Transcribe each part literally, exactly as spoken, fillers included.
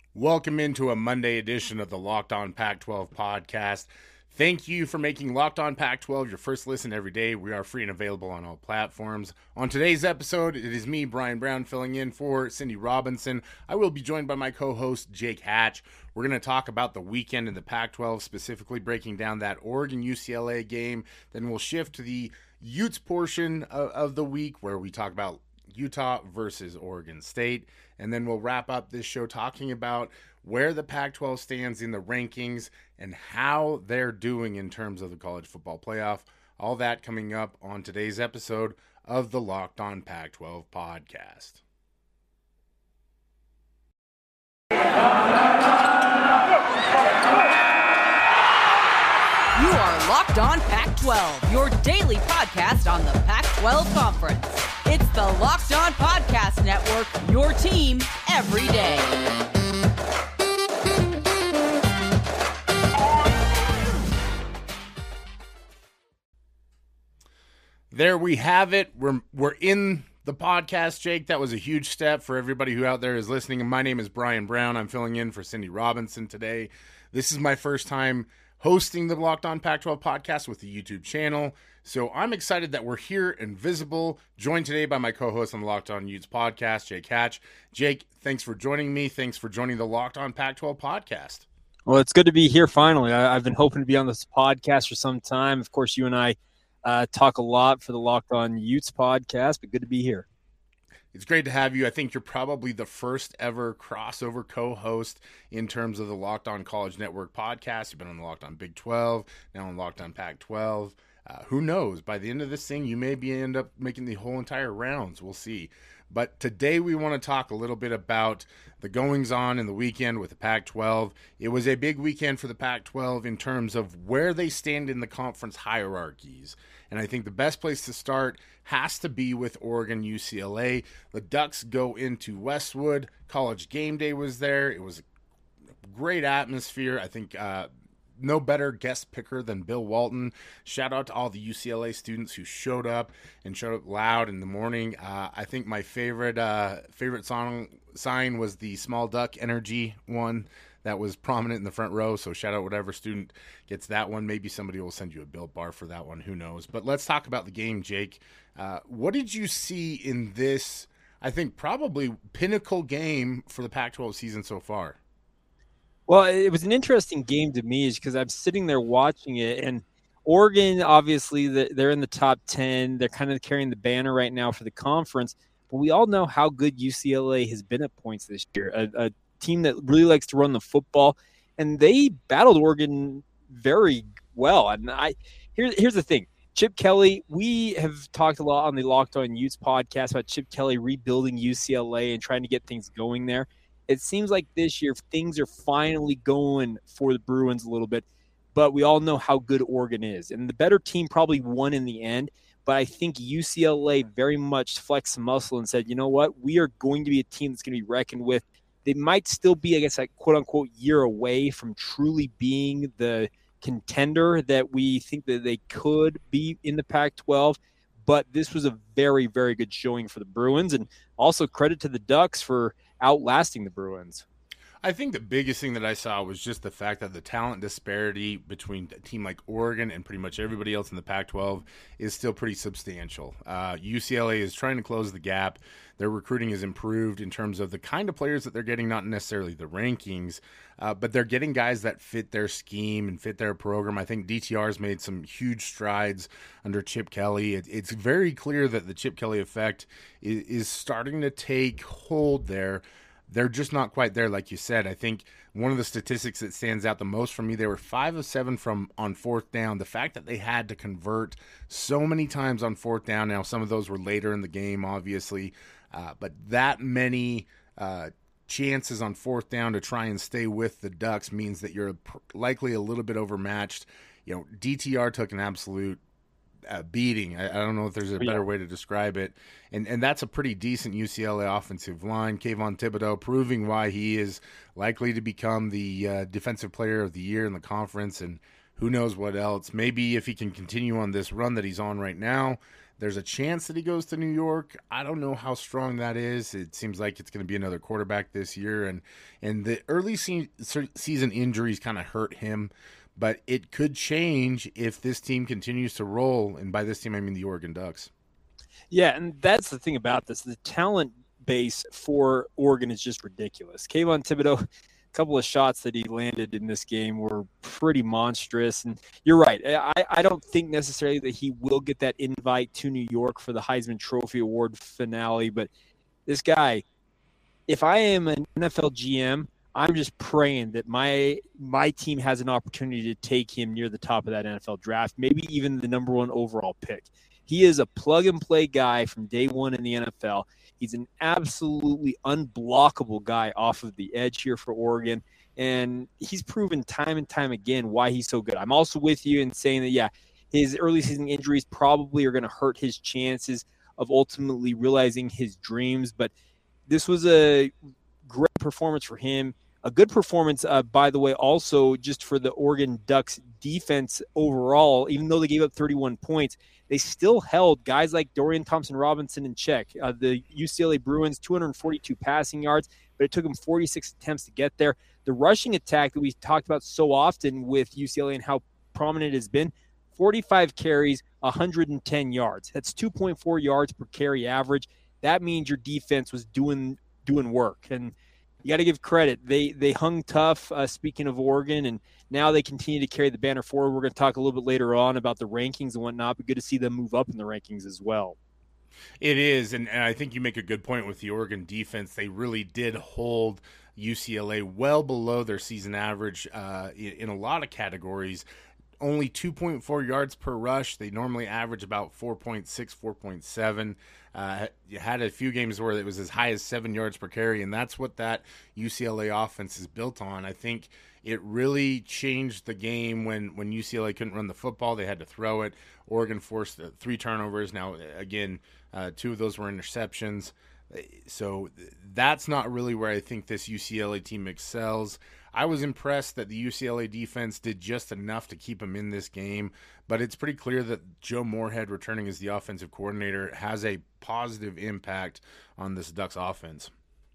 Welcome into a Monday edition of the Locked On Pac twelve podcast. Thank you for making Locked On Pac twelve your first listen every day. We are free and available on all platforms. On today's episode, it is me, Brian Brown, filling in for Cindy Robinson. I will be joined by my co-host, Jake Hatch. We're going to talk about the weekend in the Pac twelve, specifically breaking down that Oregon U C L A game. Then we'll shift to the Utes portion of, of the week, where we talk about Utah versus Oregon State. And then we'll wrap up this show talking about where the Pac twelve stands in the rankings and how they're doing in terms of the college football playoff. All that coming up on today's episode of the Locked On Pac twelve podcast. You are Locked On Pac twelve, your daily podcast on the Pac twelve Conference. It's the Locked On Podcast Network, your team every day. There we have it. We're we're in the podcast, Jake. That was a huge step for everybody who out there is listening. And my name is Brian Brown. I'm filling in for Cindy Robinson today. This is my first time hosting the Locked On Pac twelve podcast with the YouTube channel. So I'm excited that we're here and visible, joined today by my co-host on the Locked On Utes podcast, Jake Hatch. Jake, thanks for joining me. Thanks for joining the Locked On Pac twelve podcast. Well, it's good to be here finally. I, I've been hoping to be on this podcast for some time. Of course, you and I uh, talk a lot for the Locked On Utes podcast, but good to be here. It's great to have you. I think you're probably the first ever crossover co-host in terms of the Locked On College Network podcast. You've been on the Locked On Big twelve, now on Locked On Pac twelve. Uh, who knows? By the end of this thing, you may be end up making the whole entire rounds. We'll see. But today we want to talk a little bit about the goings-on in the weekend with the Pac twelve. It was a big weekend for the Pac twelve in terms of where they stand in the conference hierarchies. And I think the best place to start has to be with Oregon U C L A. The Ducks go into Westwood. College Game Day was there. It was a great atmosphere. I think uh, no better guest picker than Bill Walton. Shout out to all the U C L A students who showed up and showed up loud in the morning. Uh, I think my favorite uh, favorite song sign was the Small Duck Energy one that was prominent in the front row. So shout out whatever student gets that one. Maybe somebody will send you a Built Bar for that one. Who knows? But let's talk about the game, Jake. Uh, what did you see in this, I think, probably pinnacle game for the Pac twelve season so far? Well, it was an interesting game to me because I'm sitting there watching it, and Oregon, obviously, they're in the top ten. They're kind of carrying the banner right now for the conference. But we all know how good U C L A has been at points this year, a, a team that really likes to run the football. And they battled Oregon very well. And I here, here's the thing. Chip Kelly, we have talked a lot on the Locked On Utes podcast about Chip Kelly rebuilding U C L A and trying to get things going there. It seems like this year things are finally going for the Bruins a little bit, but we all know how good Oregon is. And the better team probably won in the end, but I think U C L A very much flexed some muscle and said, you know what, we are going to be a team that's going to be reckoned with. They might still be, I guess, a quote-unquote year away from truly being the contender that we think that they could be in the Pac twelve, but this was a very, very good showing for the Bruins, and also credit to the Ducks for outlasting the Bruins. I think the biggest thing that I saw was just the fact that the talent disparity between a team like Oregon and pretty much everybody else in the Pac twelve is still pretty substantial. Uh, U C L A is trying to close the gap. Their recruiting has improved in terms of the kind of players that they're getting, not necessarily the rankings, uh, but they're getting guys that fit their scheme and fit their program. I think D T R has made some huge strides under Chip Kelly. It, it's very clear that the Chip Kelly effect is, is starting to take hold there. They're just not quite there, like you said. I think one of the statistics that stands out the most for me, they were five of seven from on fourth down. The fact that they had to convert so many times on fourth down. Now, some of those were later in the game, obviously, uh, but that many uh, chances on fourth down to try and stay with the Ducks means that you're likely a little bit overmatched. You know, D T R took an absolute Uh, beating. I, I don't know if there's a better way to describe it. And and that's a pretty decent U C L A offensive line. Kayvon Thibodeau proving why he is likely to become the uh, defensive player of the year in the conference, and who knows what else. Maybe if he can continue on this run that he's on right now, There's a chance that he goes to New York. I don't know how strong that is. It seems like it's going to be another quarterback this year, and and the early se- season injuries kind of hurt him, but it could change if this team continues to roll, and by this team I mean the Oregon Ducks. Yeah, and that's the thing about this. The talent base for Oregon is just ridiculous. Kayvon Thibodeau, a couple of shots that he landed in this game were pretty monstrous. And you're right. I, I don't think necessarily that he will get that invite to New York for the Heisman Trophy Award finale. But this guy, if I am an N F L G M, I'm just praying that my my team has an opportunity to take him near the top of that N F L draft, maybe even the number one overall pick. He is a plug-and-play guy from day one in the N F L. He's an absolutely unblockable guy off of the edge here for Oregon, and he's proven time and time again why he's so good. I'm also with you in saying that, yeah, his early season injuries probably are going to hurt his chances of ultimately realizing his dreams, but this was a great performance for him. A good performance, uh, by the way, also just for the Oregon Ducks defense overall. Even though they gave up thirty-one points, they still held guys like Dorian Thompson-Robinson in check. Uh, the U C L A Bruins, two hundred forty-two passing yards, but it took them forty-six attempts to get there. The rushing attack that we talked about so often with U C L A and how prominent it has been, forty-five carries, one hundred ten yards. That's two point four yards per carry average. That means your defense was doing doing work. And you got to give credit. They they hung tough, uh, speaking of Oregon, and now they continue to carry the banner forward. We're going to talk a little bit later on about the rankings and whatnot, but good to see them move up in the rankings as well. It is, and, and I think you make a good point with the Oregon defense. They really did hold U C L A well below their season average uh, in, in a lot of categories. Only two point four yards per rush. They normally average about four point six, four point seven. Uh, you had a few games where it was as high as seven yards per carry, and that's what that U C L A offense is built on. I think it really changed the game when, when U C L A couldn't run the football. They had to throw it. Oregon forced three turnovers. Now, again, uh, two of those were interceptions. So that's not really where I think this U C L A team excels. I was impressed that the U C L A defense did just enough to keep them in this game, but it's pretty clear that Joe Moorhead returning as the offensive coordinator has a positive impact on this Ducks offense.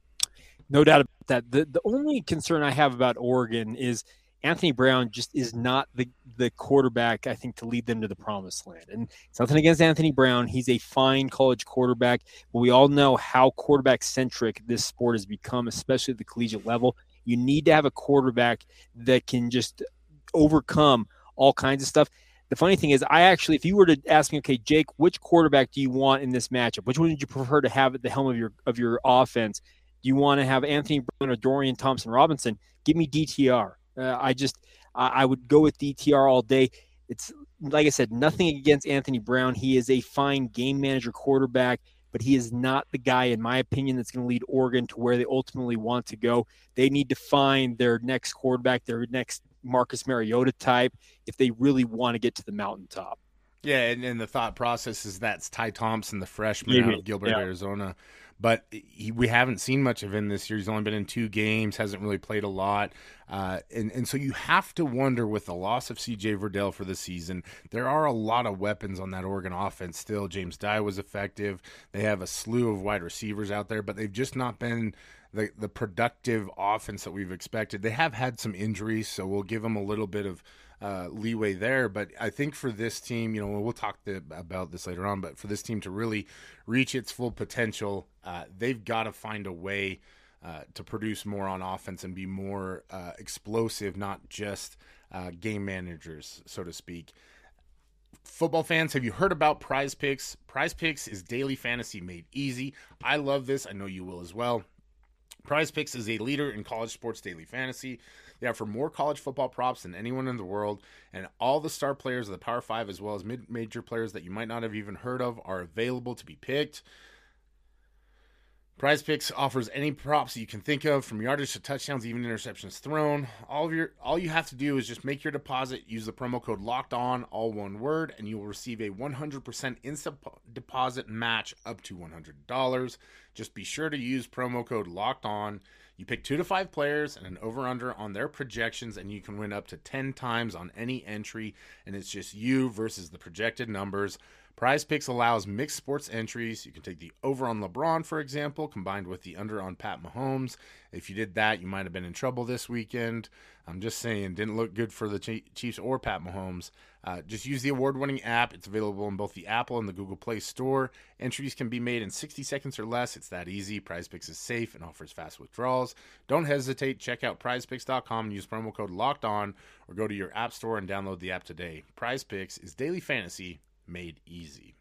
No doubt about that. The the only concern I have about Oregon is Anthony Brown just is not the, the quarterback, I think, to lead them to the promised land. And it's nothing against Anthony Brown. He's a fine college quarterback, but we all know how quarterback-centric this sport has become, especially at the collegiate level. You need to have a quarterback that can just overcome all kinds of stuff. The funny thing is, I actually, if you were to ask me, okay, Jake, which quarterback do you want in this matchup? Which one would you prefer to have at the helm of your of your offense? Do you want to have Anthony Brown or Dorian Thompson-Robinson? Give me D T R. Uh, I just, I, I would go with D T R all day. It's, like I said, nothing against Anthony Brown. He is a fine game manager quarterback, but he is not the guy, in my opinion, that's going to lead Oregon to where they ultimately want to go. They need to find their next quarterback, their next Marcus Mariota type, if they really want to get to the mountaintop. Yeah, and, and the thought process is that's Ty Thompson, the freshman Maybe. out of Gilbert, Yeah. Arizona. But he, we haven't seen much of him this year. He's only been in two games, hasn't really played a lot. Uh, and, and so you have to wonder, with the loss of C J Verdell for the season, there are a lot of weapons on that Oregon offense still. James Dye was effective. They have a slew of wide receivers out there, but they've just not been the, the productive offense that we've expected. They have had some injuries, so we'll give them a little bit of uh, leeway there. But I think for this team, you know, we'll talk to, about this later on, but for this team to really reach its full potential, uh, they've got to find a way uh, to produce more on offense and be more uh, explosive, not just uh, game managers, so to speak. Football fans, have you heard about Prize Picks? Prize Picks is daily fantasy made easy. I love this. I know you will as well. Prize Picks is a leader in college sports daily fantasy. They offer more college football props than anyone in the world, and all the star players of the Power Five, as well as mid-major players that you might not have even heard of, are available to be picked. Prize Picks offers any props that you can think of, from yardage to touchdowns, even interceptions thrown. All of your, all you have to do is just make your deposit, use the promo code LOCKEDON, all one word, and you will receive a one hundred percent instant deposit match up to one hundred dollars. Just be sure to use promo code LOCKEDON. You pick two to five players and an over-under on their projections, and you can win up to ten times on any entry, and it's just you versus the projected numbers. PrizePicks allows mixed sports entries. You can take the over on LeBron, for example, combined with the under on Pat Mahomes. If you did that, you might have been in trouble this weekend. I'm just saying, didn't look good for the Chiefs or Pat Mahomes. Uh, just use the award-winning app. It's available in both the Apple and the Google Play Store. Entries can be made in sixty seconds or less. It's that easy. PrizePicks is safe and offers fast withdrawals. Don't hesitate. Check out prize picks dot com and use promo code LOCKEDON, or go to your app store and download the app today. PrizePicks is daily fantasy made easy.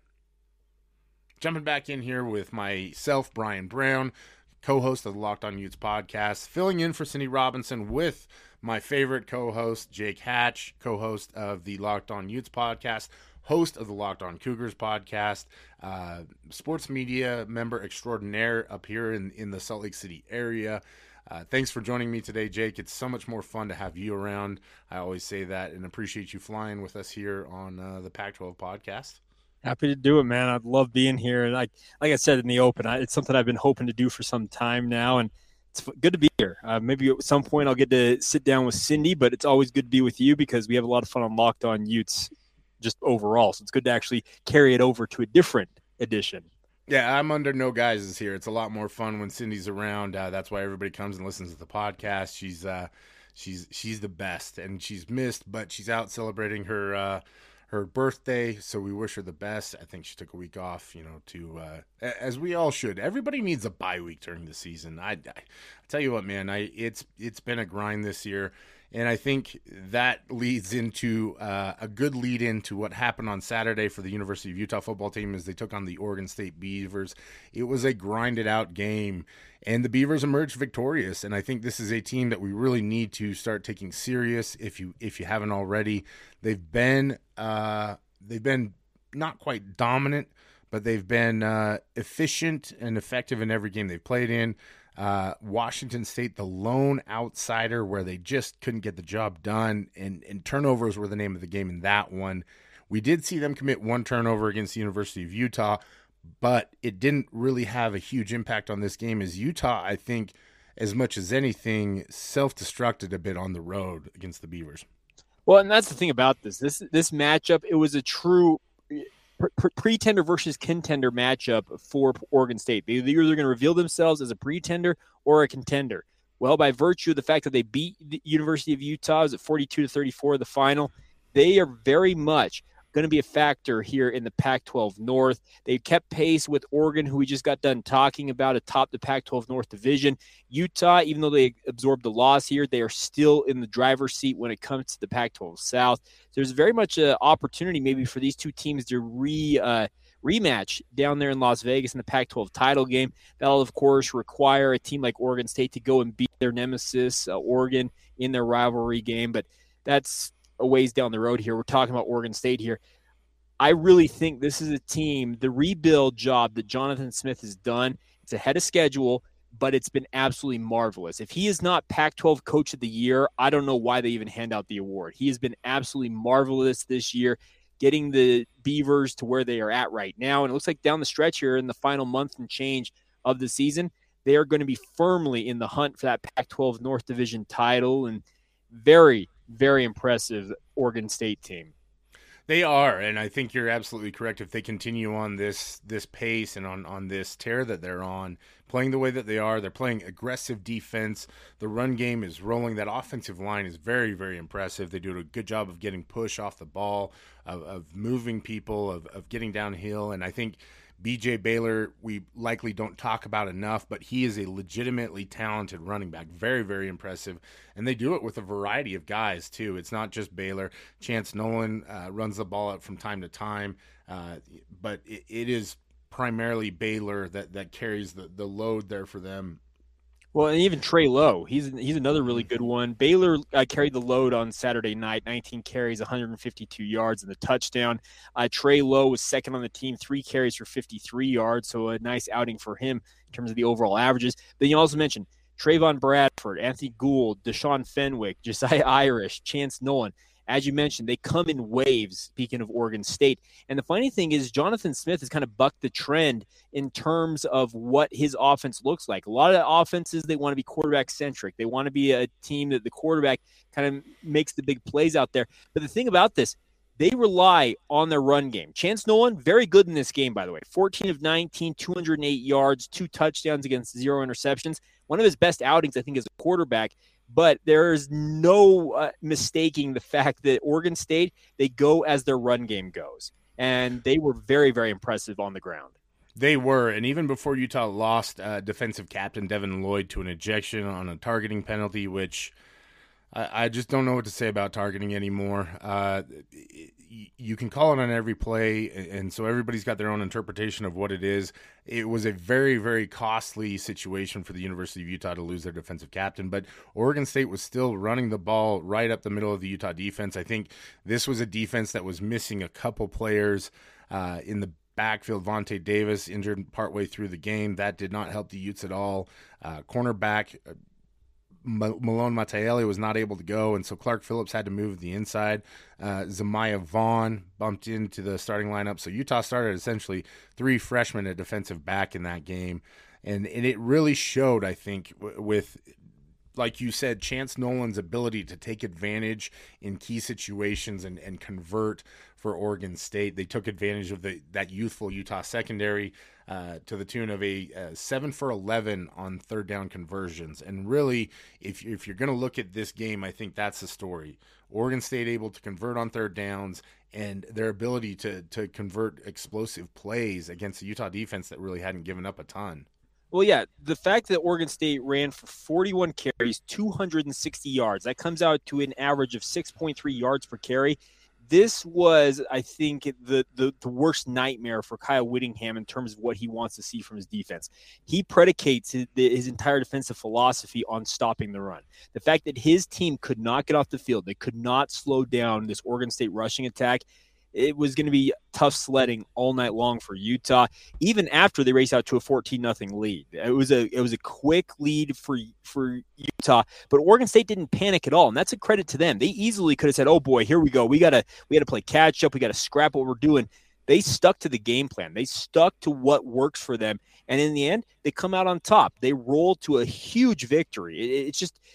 Jumping back in here with myself, Brian Brown, co-host of the Locked On Utes podcast, filling in for Cindy Robinson with my favorite co-host, Jake Hatch, co-host of the Locked On Utes podcast, host of the Locked On Cougars podcast, uh, sports media member extraordinaire up here in, in the Salt Lake City area. Uh, thanks for joining me today, Jake. It's so much more fun to have you around. I always say that and appreciate you flying with us here on uh, the Pac twelve podcast. Happy to do it, man. I love being here. And like, like I said in the open, I, it's something I've been hoping to do for some time now. And it's good to be here. Uh, maybe at some point I'll get to sit down with Cindy, but it's always good to be with you because we have a lot of fun on Locked On Utes just overall. So it's good to actually carry it over to a different edition. Yeah, I'm under no guises here. It's a lot more fun when Cindy's around. Uh, that's why everybody comes and listens to the podcast. She's uh, she's she's the best, and she's missed, but she's out celebrating her uh, her birthday. So we wish her the best. I think she took a week off, you know, to uh, as we all should. Everybody needs a bye week during the season. I, I, I tell you what, man, I it's it's been a grind this year. And I think that leads into uh, a good lead into what happened on Saturday for the University of Utah football team as they took on the Oregon State Beavers. It was a grinded out game, and the Beavers emerged victorious. And I think this is a team that we really need to start taking serious. If you if you haven't already, they've been uh, they've been not quite dominant, but they've been uh, efficient and effective in every game they've played in. Uh, Washington State, the lone outsider where they just couldn't get the job done, and, and turnovers were the name of the game in that one. We did see them commit one turnover against the University of Utah, but it didn't really have a huge impact on this game as Utah, I think, as much as anything, self-destructed a bit on the road against the Beavers. Well, and that's the thing about this. This this matchup, it was a true pretender versus contender matchup for Oregon State. They're either going to reveal themselves as a pretender or a contender. Well, by virtue of the fact that they beat the University of Utah, is at forty-two to thirty-four the final, they are very much going to be a factor here in the Pac twelve North. They kept pace with Oregon, who we just got done talking about, atop the Pac twelve North division. Utah, even though they absorbed the loss here, they are still in the driver's seat when it comes to the Pac twelve South. There's very much an opportunity maybe for these two teams to re uh, rematch down there in Las Vegas in the Pac twelve title game. That'll, of course, require a team like Oregon State to go and beat their nemesis, uh, Oregon, in their rivalry game. But that's a ways down the road here. We're talking about Oregon State here. I really think this is a team, the rebuild job that Jonathan Smith has done, it's ahead of schedule, but it's been absolutely marvelous. If he is not Pac twelve Coach of the Year, I don't know why they even hand out the award. He has been absolutely marvelous this year, getting the Beavers to where they are at right now. And it looks like down the stretch here in the final month and change of the season, they are going to be firmly in the hunt for that Pac twelve North Division title, and very, very impressive Oregon State team. They are, and I think you're absolutely correct. If they continue on this this pace and on, on this tear that they're on, playing the way that they are, they're playing aggressive defense. The run game is rolling. That offensive line is very, very impressive. They do a good job of getting push off the ball, of, of moving people, of, of getting downhill, and I think B J Baylor, we likely don't talk about enough, but he is a legitimately talented running back. Very, very impressive. And they do it with a variety of guys, too. It's not just Baylor. Chance Nolan uh, runs the ball out from time to time, uh, but it, it is primarily Baylor that, that carries the, the load there for them. Well, and even Trey Lowe, he's he's another really good one. Baylor uh, carried the load on Saturday night, nineteen carries, one hundred fifty-two yards, and the touchdown. Uh, Trey Lowe was second on the team, three carries for fifty-three yards, so a nice outing for him in terms of the overall averages. Then you also mentioned Trayvon Bradford, Anthony Gould, Deshaun Fenwick, Josiah Irish, Chance Nolan. As you mentioned, they come in waves, speaking of Oregon State. And the funny thing is Jonathan Smith has kind of bucked the trend in terms of what his offense looks like. A lot of offenses, they want to be quarterback-centric. They want to be a team that the quarterback kind of makes the big plays out there. But the thing about this, They rely on their run game. Chance Nolan, very good in this game, by the way. fourteen of nineteen, two hundred eight yards, two touchdowns against zero interceptions. One of his best outings, I think, as a quarterback. But there is no uh, mistaking the fact that Oregon State, they go as their run game goes. And they were very, very impressive on the ground. They were, and even before Utah lost uh, defensive captain Devin Lloyd to an ejection on a targeting penalty, which I, I just don't know what to say about targeting anymore. Uh, you can call it on every play, and so everybody's got their own interpretation of what it is. It was a very, very costly situation for the University of Utah to lose their defensive captain, but Oregon State was still running the ball right up the middle of the Utah defense. I think this was a defense that was missing a couple players uh, in the backfield. Vontae Davis injured partway through the game. That did not help the Utes at all. Uh, cornerback uh, Malone Mataele was not able to go, and so Clark Phillips had to move to the inside. Uh, Zamiah Vaughn bumped into the starting lineup. So Utah started essentially three freshmen at defensive back in that game. And, and it really showed, I think, w- with, like you said, Chance Nolan's ability to take advantage in key situations and, and convert for Oregon State. They took advantage of the that youthful Utah secondary uh, to the tune of a, a seven for eleven on third down conversions. And really, if, if you're going to look at this game, I think that's the story. Oregon State able to convert on third downs and their ability to to convert explosive plays against the Utah defense that really hadn't given up a ton. Well, yeah, the fact that Oregon State ran for forty-one carries, two hundred sixty yards, that comes out to an average of six point three yards per carry. This was, I think, the, the the worst nightmare for Kyle Whittingham in terms of what he wants to see from his defense. He predicates his, his entire defensive philosophy on stopping the run. The fact that his team could not get off the field, they could not slow down this Oregon State rushing attack, it was going to be tough sledding all night long for Utah, even after they raced out to a fourteen nothing lead. It was a it was a quick lead for for Utah, but Oregon State didn't panic at all, and that's a credit to them. They easily could have said, "Oh boy, here we go. We gotta we gotta play catch up. We gotta scrap what we're doing." They stuck to the game plan. They stuck to what works for them, and in the end, they come out on top. They roll to a huge victory. It, it's just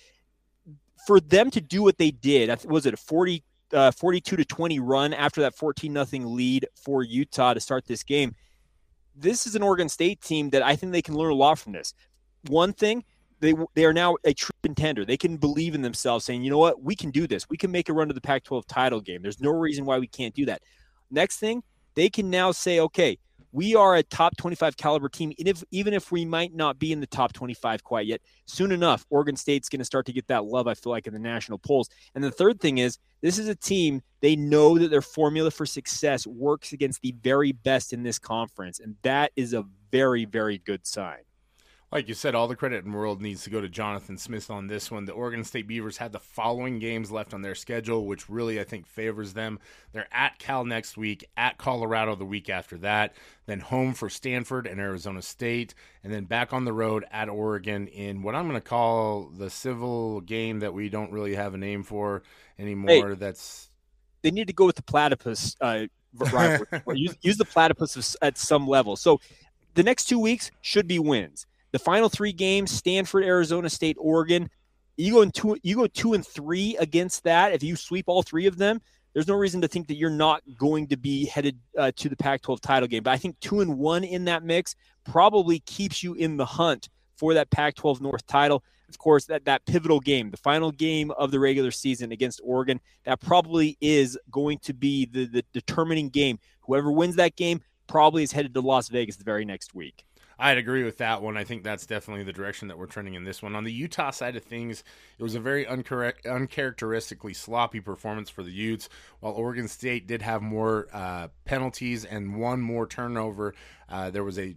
for them to do what they did. Was it a forty? Uh, forty-two to twenty run after that fourteen nothing lead for Utah to start this game. This is an Oregon State team that I think they can learn a lot from this. One thing, they they are now a true contender. They can believe in themselves, saying, you know what, we can do this. We can make a run to the Pac twelve title game. There's no reason why we can't do that. Next thing, they can now say, okay, we are a top twenty-five caliber team, and if, even if we might not be in the top twenty-five quite yet, soon enough, Oregon State's going to start to get that love, I feel like, in the national polls. And the third thing is, this is a team, they know that their formula for success works against the very best in this conference, and that is a very, very good sign. Like you said, all the credit in the world needs to go to Jonathan Smith on this one. The Oregon State Beavers had the following games left on their schedule, which really, I think, favors them. They're at Cal next week, at Colorado the week after that, then home for Stanford and Arizona State, and then back on the road at Oregon in what I'm going to call the civil game that we don't really have a name for anymore. Hey, That's they need to go with the platypus uh, rivalry. use, use the platypus at some level. So the next two weeks should be wins. The final three games, Stanford, Arizona State, Oregon, you go in two, you go two and three against that. If you sweep all three of them, there's no reason to think that you're not going to be headed uh, to the Pac twelve title game. But I think two and one in that mix probably keeps you in the hunt for that Pac twelve North title. Of course, that, that pivotal game, the final game of the regular season against Oregon, that probably is going to be the, the determining game. Whoever wins that game probably is headed to Las Vegas the very next week. I'd agree with that one. I think that's definitely the direction that we're trending in this one. On the Utah side of things, it was a very uncorrect, uncharacteristically sloppy performance for the Utes. While Oregon State did have more uh, penalties and one more turnover, uh, there was a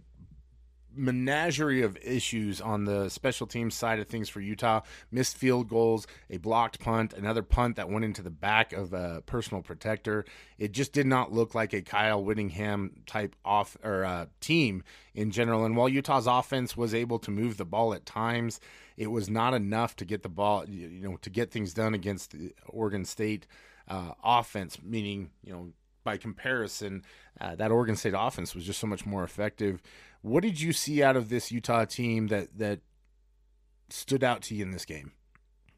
menagerie of issues on the special teams side of things for Utah. Missed field goals, a blocked punt, another punt that went into the back of a personal protector. It just did not look like a Kyle Whittingham type off or uh, team in general. And while Utah's offense was able to move the ball at times, it was not enough to get the ball, you know, to get things done against the Oregon State uh, offense. Meaning, you know, by comparison, uh, that Oregon State offense was just so much more effective. What did you see out of this Utah team that that stood out to you in this game?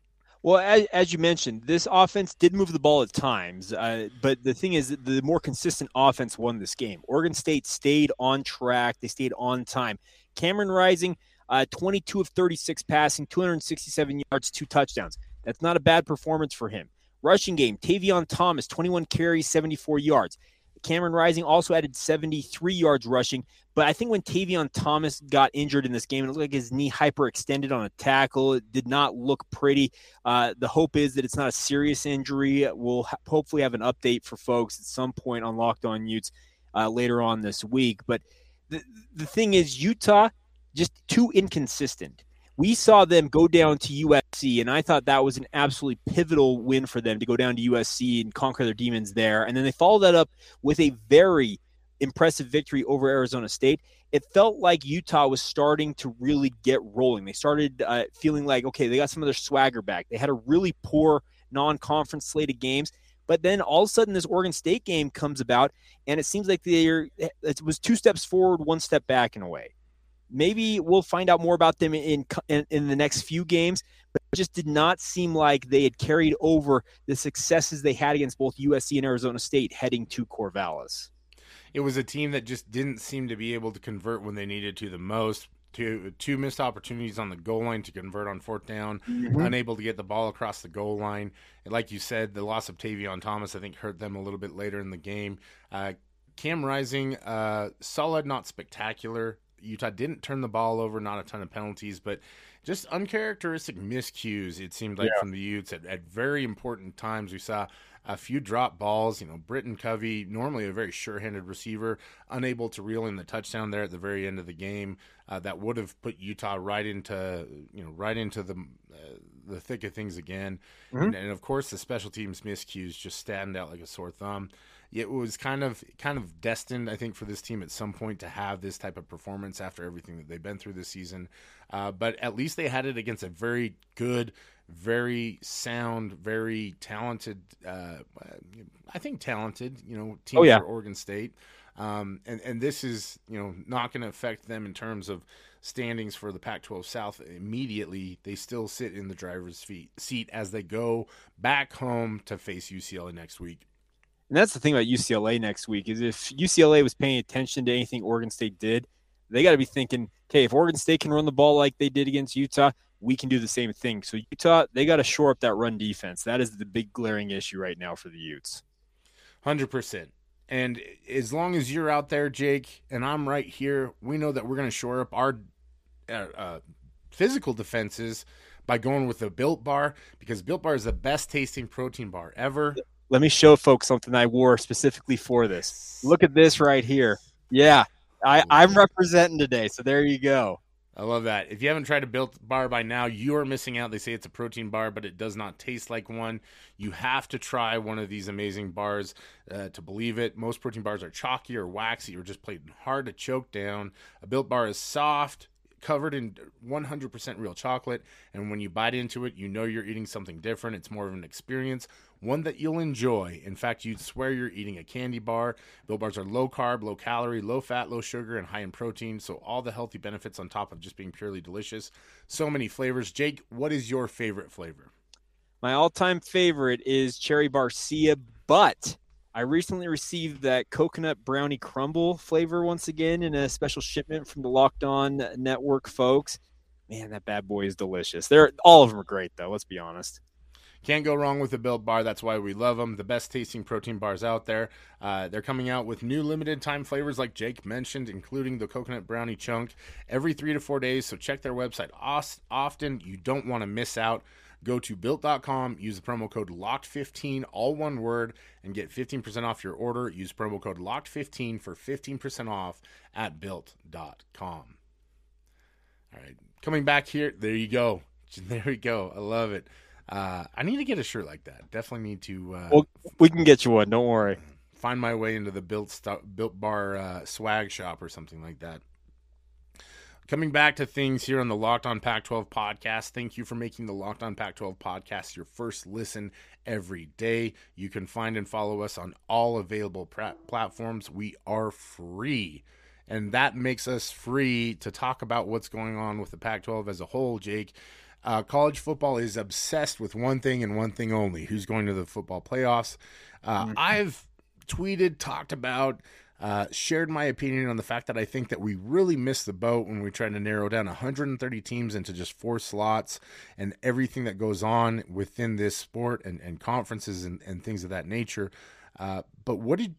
Well, as, as you mentioned, this offense did move the ball at times, uh, but the thing is, the more consistent offense won this game. Oregon State stayed on track. They stayed on time. Cameron Rising, uh, twenty-two of thirty-six passing, two hundred sixty-seven yards, two touchdowns. That's not a bad performance for him. Rushing game, Tavion Thomas, twenty-one carries, seventy-four yards. Cameron Rising also added seventy-three yards rushing, but I think when Tavion Thomas got injured in this game, it looked like his knee hyperextended on a tackle. It did not look pretty. Uh, the hope is that it's not a serious injury. We'll ha- hopefully have an update for folks at some point on Locked On Utes uh, later on this week. But the, the thing is, Utah, just too inconsistent. We saw them go down to U S C, and I thought that was an absolutely pivotal win for them to go down to U S C and conquer their demons there. And then they followed that up with a very impressive victory over Arizona State. It felt like Utah was starting to really get rolling. They started uh, feeling like, okay, they got some of their swagger back. They had a really poor non-conference slate of games. But then all of a sudden this Oregon State game comes about, and it seems like they're it was two steps forward, one step back in a way. Maybe we'll find out more about them in, in in the next few games, but it just did not seem like they had carried over the successes they had against both U S C and Arizona State heading to Corvallis. It was a team that just didn't seem to be able to convert when they needed to the most. Two, two missed opportunities on the goal line to convert on fourth down, mm-hmm. unable to get the ball across the goal line. And like you said, the loss of Tavion Thomas, I think, hurt them a little bit later in the game. Uh, Cam Rising, uh, solid, not spectacular. Utah didn't turn the ball over, not a ton of penalties, but just uncharacteristic miscues, it seemed like, yeah. from the Utes at, at very important times. We saw a few drop balls. You know, Britton Covey, normally a very sure-handed receiver, unable to reel in the touchdown there at the very end of the game. Uh, that would have put Utah right into, you know, right into the uh, the thick of things again. Mm-hmm. And, and of course, the special teams miscues just stand out like a sore thumb. It was kind of kind of destined, I think, for this team at some point to have this type of performance after everything that they've been through this season. Uh, but at least they had it against a very good, very sound, very talented, uh, I think talented, you know, team oh, yeah. for Oregon State. Um, and, and this is, you know, not going to affect them in terms of standings for the Pac twelve South immediately. They still sit in the driver's feet, seat as they go back home to face U C L A next week. And that's the thing about U C L A next week is if U C L A was paying attention to anything Oregon State did, they got to be thinking, okay, if Oregon State can run the ball like they did against Utah, we can do the same thing. So Utah, they got to shore up that run defense. That is the big glaring issue right now for the Utes. one hundred percent. And as long as you're out there, Jake, and I'm right here, we know that we're going to shore up our uh, uh, physical defenses by going with the Built Bar, because Built Bar is the best tasting protein bar ever. Let me show folks something I wore specifically for this. Look at this right here. Yeah, I, I'm representing today, so there you go. I love that. If you haven't tried a Built Bar by now, you are missing out. They say it's a protein bar, but it does not taste like one. You have to try one of these amazing bars uh, to believe it. Most protein bars are chalky or waxy or just plain hard to choke down. A Built Bar is soft, covered in one hundred percent real chocolate, and when you bite into it, you know you're eating something different. It's more of an experience, one that you'll enjoy. In fact, you'd swear you're eating a candy bar. Built Bars are low carb, low calorie, low fat, low sugar, and high in protein, so all the healthy benefits on top of just being purely delicious. So many flavors. Jake, what is your favorite flavor? My all-time favorite is Cherry Barcia, but I recently received that coconut brownie crumble flavor once again in a special shipment from the Locked On Network folks. Man, that bad boy is delicious. They're all of them are great, though. Let's be honest. Can't go wrong with the Built Bar. That's why we love them. The best tasting protein bars out there. Uh, they're coming out with new limited time flavors like Jake mentioned, including the coconut brownie chunk every three to four days. So check their website often. You don't want to miss out. Go to built dot com, use the promo code locked fifteen, all one word, and get fifteen percent off your order. Use promo code locked fifteen for fifteen percent off at built dot com. All right, coming back here, there you go. There we go. I love it. Uh, I need to get a shirt like that. Definitely need to. Uh, well, we can get you one. Don't worry. Find my way into the Built st- Built Bar uh, swag shop or something like that. Coming back to things here on the Locked On Pac twelve podcast, thank you for making the Locked On Pac twelve podcast your first listen every day. You can find and follow us on all available pra- platforms. We are free, and that makes us free to talk about what's going on with the Pac twelve as a whole, Jake. Uh, college football is obsessed with one thing and one thing only: who's going to the football playoffs. Uh, mm-hmm. I've tweeted, talked about, uh, shared my opinion on the fact that I think that we really missed the boat when we tried to narrow down one hundred thirty teams into just four slots and everything that goes on within this sport and, and conferences and, and things of that nature. Uh, but what did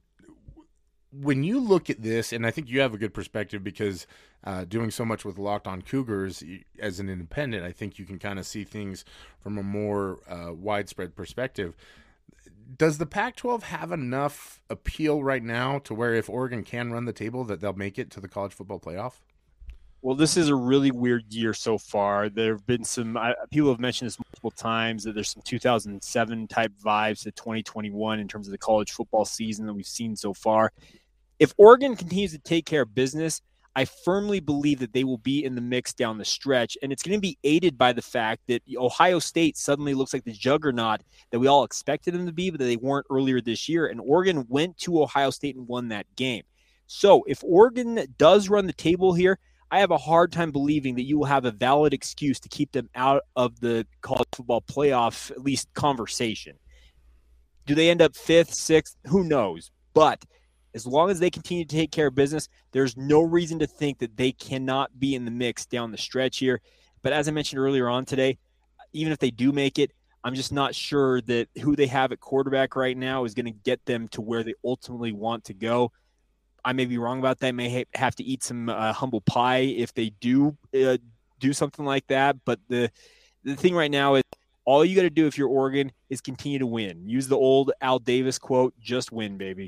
when you look at this, and I think you have a good perspective because uh, doing so much with Locked On Cougars as an independent, I think you can kind of see things from a more uh, widespread perspective. Does the Pac twelve have enough appeal right now to where if Oregon can run the table that they'll make it to the college football playoff? Well, this is a really weird year so far. There have been some I, people have mentioned this multiple times that there's some two thousand seven type vibes to twenty twenty-one in terms of the college football season that we've seen so far. If Oregon continues to take care of business, I firmly believe that they will be in the mix down the stretch, and it's going to be aided by the fact that Ohio State suddenly looks like the juggernaut that we all expected them to be, but that they weren't earlier this year, and Oregon went to Ohio State and won that game. So if Oregon does run the table here, I have a hard time believing that you will have a valid excuse to keep them out of the college football playoff, at least conversation. Do they end up fifth, sixth? Who knows? But as long as they continue to take care of business, there's no reason to think that they cannot be in the mix down the stretch here. But as I mentioned earlier on today, even if they do make it, I'm just not sure that who they have at quarterback right now is going to get them to where they ultimately want to go. I may be wrong about that. I may ha- have to eat some uh, humble pie if they do uh, do something like that. But the the thing right now is all you got to do if you're Oregon is continue to win. Use the old Al Davis quote, just win, baby.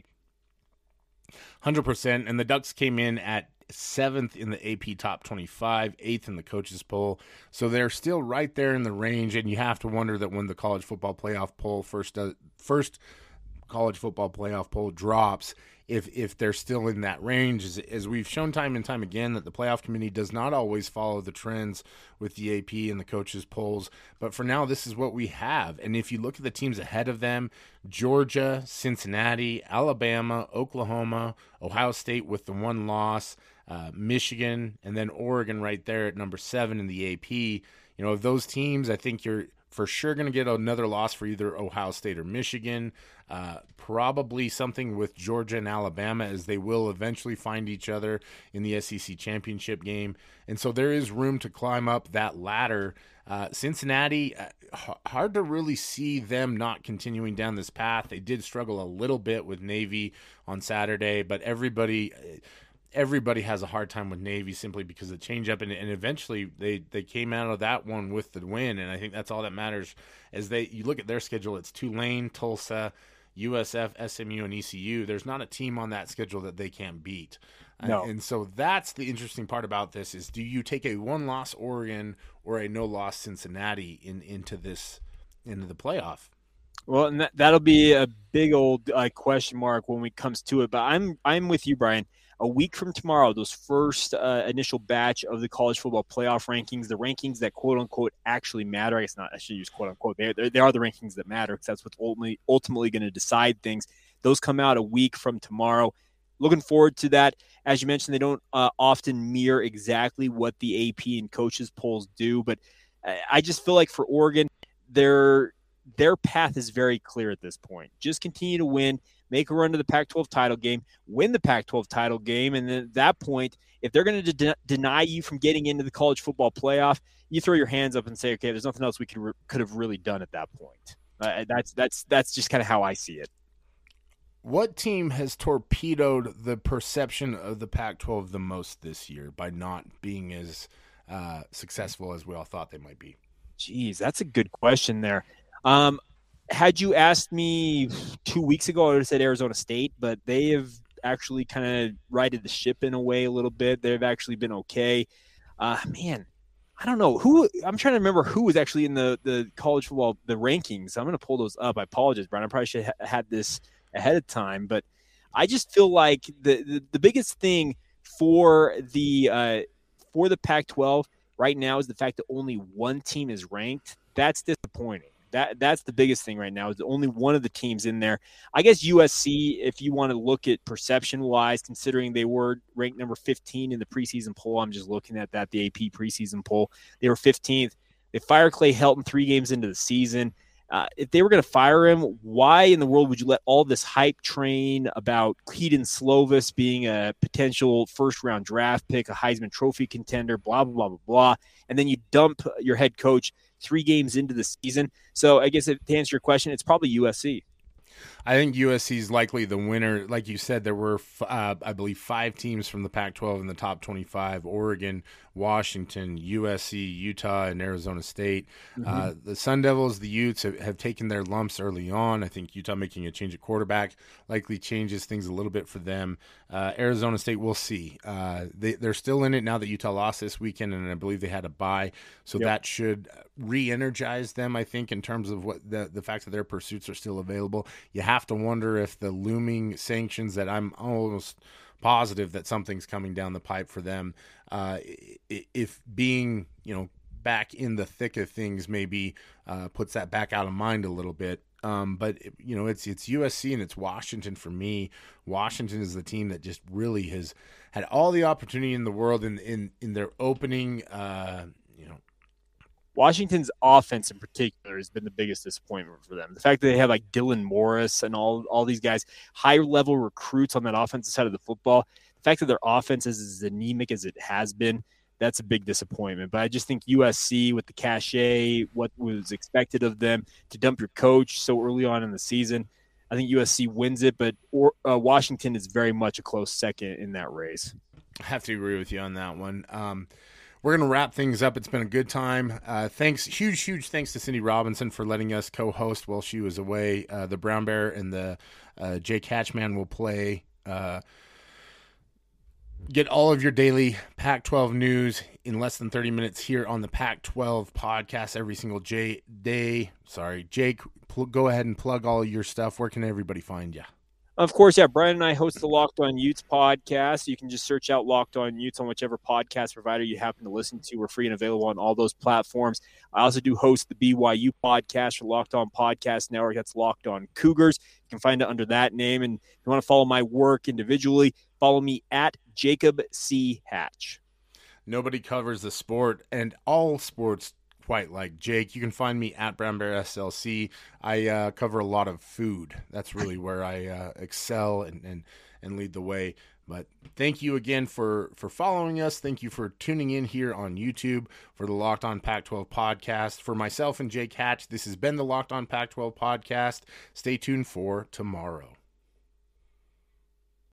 one hundred percent. And the Ducks came in at seventh in the A P Top twenty-five, eighth in the coaches poll. So they're still right there in the range. And you have to wonder that when the college football playoff poll first, uh, first college football playoff poll drops, if if they're still in that range, as, as we've shown time and time again, that the playoff committee does not always follow the trends with the A P and the coaches polls. But for now, this is what we have. And if you look at the teams ahead of them, Georgia, Cincinnati, Alabama, Oklahoma, Ohio State with the one loss, uh, Michigan, and then Oregon right there at number seven in the A P. You know, of those teams, I think you're for sure going to get another loss for either Ohio State or Michigan. Uh, probably something with Georgia and Alabama, as they will eventually find each other in the S E C championship game. And so there is room to climb up that ladder. Uh, Cincinnati, uh, h- hard to really see them not continuing down this path. They did struggle a little bit with Navy on Saturday, but everybody... Everybody has a hard time with Navy simply because of the changeup, and, and eventually they, they came out of that one with the win, and I think that's all that matters. As they you look at their schedule, it's Tulane, Tulsa, U S F, S M U, and E C U. There's not a team on that schedule that they can't beat. No. And, and so that's the interesting part about this is, do you take a one-loss Oregon or a no-loss Cincinnati in into this into the playoff? Well, and that, that'll be a big old uh, question mark when it comes to it. But I'm I'm with you, Brian. A week from tomorrow, those first uh, initial batch of the college football playoff rankings, the rankings that quote unquote actually matter. I guess not. I should use quote unquote. They they are the rankings that matter because that's what's ultimately ultimately going to decide things. Those come out a week from tomorrow. Looking forward to that. As you mentioned, they don't uh, often mirror exactly what the A P and coaches polls do, but I just feel like for Oregon, their their path is very clear at this point. Just continue to win. Make a run to the Pac twelve title game, win the Pac twelve title game, and then at that point, if they're going to de- deny you from getting into the college football playoff, you throw your hands up and say, okay, there's nothing else we could re- could have really done at that point. Uh, that's that's that's just kind of how I see it. What team has torpedoed the perception of the Pac twelve the most this year by not being as uh, successful as we all thought they might be? Jeez, that's a good question there. Um, Had you asked me two weeks ago, I would have said Arizona State, but they have actually kind of righted the ship in a way a little bit. They've actually been okay. Uh, man, I don't know who. I'm trying to remember who was actually in the, the college football the rankings. I'm going to pull those up. I apologize, Brian. I probably should have had this ahead of time, but I just feel like the the, the biggest thing for the uh, for the Pac twelve right now is the fact that only one team is ranked. That's disappointing. That that's the biggest thing right now is only one of the teams in there. I guess U S C, if you want to look at perception-wise, considering they were ranked number fifteen in the preseason poll, I'm just looking at that, the A P preseason poll. They were fifteenth. They fire Clay Helton three games into the season. Uh, if they were going to fire him, why in the world would you let all this hype train about Kedon Slovis being a potential first-round draft pick, a Heisman Trophy contender, blah, blah, blah, blah, blah, and then you dump your head coach three games into the season? So I guess if, to answer your question, it's probably U S C. I think U S C is likely the winner. Like you said, there were, uh, I believe, five teams from the Pac twelve in the top twenty-five: Oregon, Washington, U S C, Utah, and Arizona State. Mm-hmm. Uh, the Sun Devils, the Utes, have, have taken their lumps early on. I think Utah making a change at quarterback likely changes things a little bit for them. Uh, Arizona State, we'll see. Uh, they, they're still in it now that Utah lost this weekend, and I believe they had a bye. So yep. that should re-energize them, I think, in terms of what the, the fact that their pursuits are still available. You have to wonder if the looming sanctions that I'm almost positive that something's coming down the pipe for them, uh, if being, you know, back in the thick of things maybe uh, puts that back out of mind a little bit. Um, but, you know, it's it's U S C and it's Washington for me. Washington is the team that just really has had all the opportunity in the world in, in, in their opening, uh, you know, Washington's offense in particular has been the biggest disappointment for them. The fact that they have like Dylan Morris and all, all these guys, high-level recruits on that offensive side of the football, the fact that their offense is as anemic as it has been, that's a big disappointment. But I just think U S C with the cachet, what was expected of them, to dump your coach so early on in the season, I think U S C wins it, but or, uh, Washington is very much a close second in that race. I have to agree with you on that one. Um, We're going to wrap things up. It's been a good time. Uh, thanks, huge, huge thanks to Cindy Robinson for letting us co-host while she was away. Uh, the Brown Bear and the uh, Jake Hatchman will play. Uh, get all of your daily Pac twelve news in less than thirty minutes here on the Pac twelve podcast every single J- day. Sorry, Jake, pl- go ahead and plug all your stuff. Where can everybody find you? Of course, yeah, Brian and I host the Locked On Utes podcast. You can just search out Locked On Utes on whichever podcast provider you happen to listen to. We're free and available on all those platforms. I also do host the B Y U podcast for Locked On Podcast Network. That's Locked On Cougars. You can find it under that name. And if you want to follow my work individually, follow me at Jacob C. Hatch. Nobody covers the sport, and all sports quite like Jake. You can find me at Brown Bear S L C. I uh, cover a lot of food. That's really where I uh, excel and, and and lead the way. But thank you again for, for following us. Thank you for tuning in here on YouTube for the Locked On Pac twelve podcast. For myself and Jake Hatch, this has been the Locked On Pac twelve podcast. Stay tuned for tomorrow.